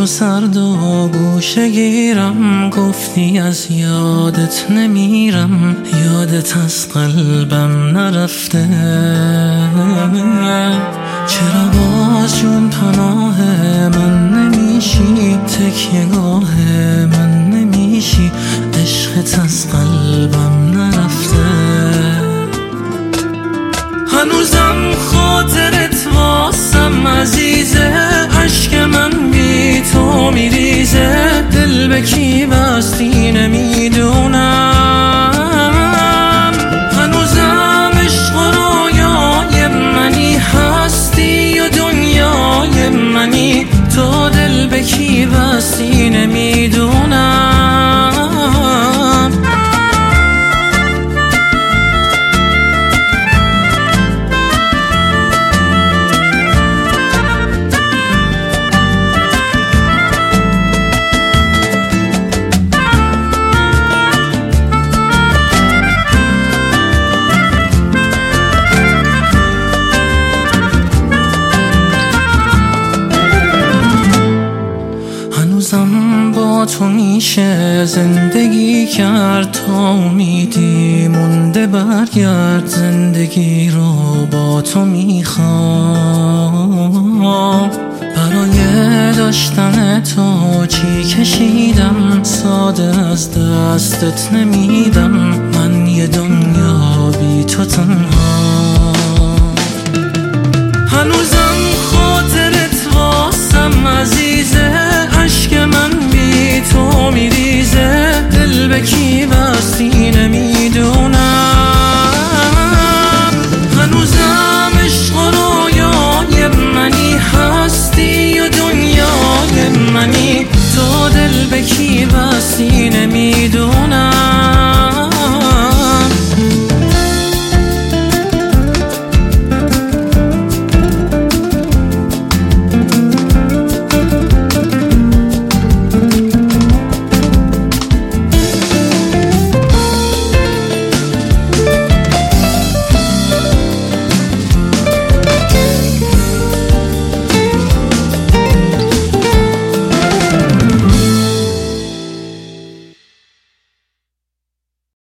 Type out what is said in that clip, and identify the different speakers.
Speaker 1: تو سرد و گوشه گیرم، گفتی از یادت نمیرم، یادت از قلبم نرفته. چرا باز جون پناه من نمیشی، تکیهگاه من نمیشی، عشقت از قلبم نرفته. هنوزم خاطرت واسم عزیزه، عشق من بی تو میریزه، دل به کی بستی نمیدونم. هنوزم عشق و رویای منی، هستی و دنیای منی، تو دل به کی بستی نمیدونم. با تو میشه زندگی کرد، تا امیدی مونده برگرد، زندگی رو با تو میخوام. برای داشتن تو چی کشیدم، ساده از دستت نمیدم، من یه دنیا بی تو تنها. هنوزم خاطرت واسم عزیزه، عشق من بی تو میریزه، دل به کی بستی نمیدونم. هنوزم عشق و رویای منی، هستی و دنیای منی، تو دل به کی بستی نمیدونم.